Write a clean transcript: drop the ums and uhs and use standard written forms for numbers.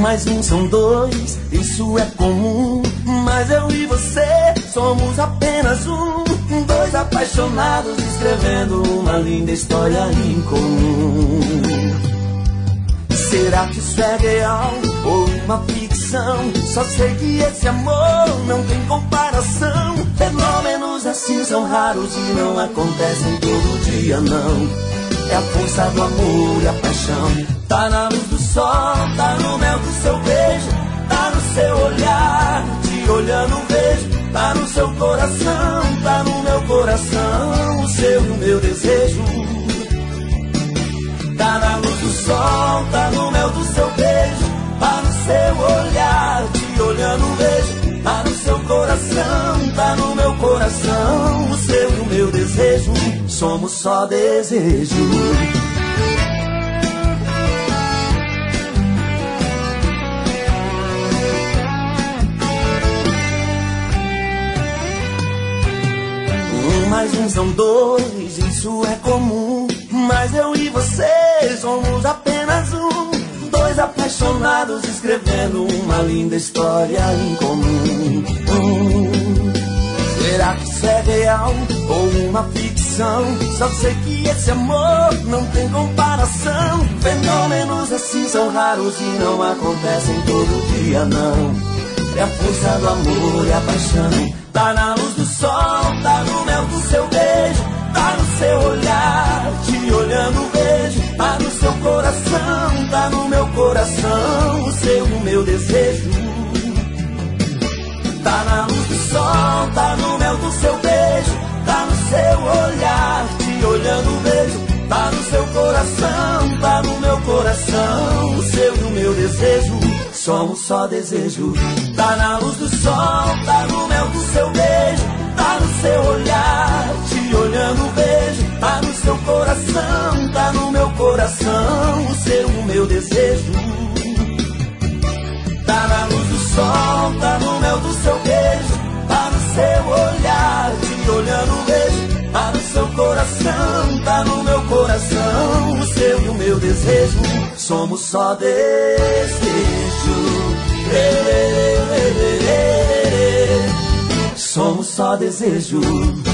mais um são dois, isso é comum. Mas eu e você somos apenas dois apaixonados escrevendo uma linda história em comum. Será que isso é real ou uma ficção? Só sei que esse amor não tem comparação. Fenômenos assim são raros e não acontecem todo dia, não. É a força do amor e a paixão. Tá na luz do sol, tá no mel do seu beijo, tá no seu olhar, te olhando vejo. Tá no seu coração, tá no meu coração, o seu e o meu desejo. Tá na luz do sol, tá no mel do seu beijo, tá no seu olhar, te olhando vejo. Tá no seu coração, tá no meu coração, o seu e o meu desejo. Somos só desejo. Mais um são dois, isso é comum. Mas eu e você somos apenas dois apaixonados escrevendo uma linda história em comum. Será que isso é real ou uma ficção? Só sei que esse amor não tem comparação. Fenômenos assim são raros e não acontecem todo dia, não. É a força do amor e a paixão. Tá na luz do sol, tá no mel do seu beijo, tá no seu olhar, te olhando vejo. Tá no seu coração, tá no meu coração, o seu e o meu desejo. Tá na luz do sol, tá no mel do seu beijo, tá no seu olhar, te olhando vejo. Tá no seu coração, tá no meu coração, o seu e o meu desejo. Somos só desejo. Tá na luz do sol, tá no mel do seu beijo, tá no seu olhar, te olhando vejo. Tá no seu coração, tá no meu coração, o seu e o meu desejo. Tá na luz do sol, tá no mel do seu beijo, tá no seu olhar, te olhando vejo. Tá no seu coração, tá no meu coração, o seu e o meu desejo. Somos só desejo. Somos só desejo.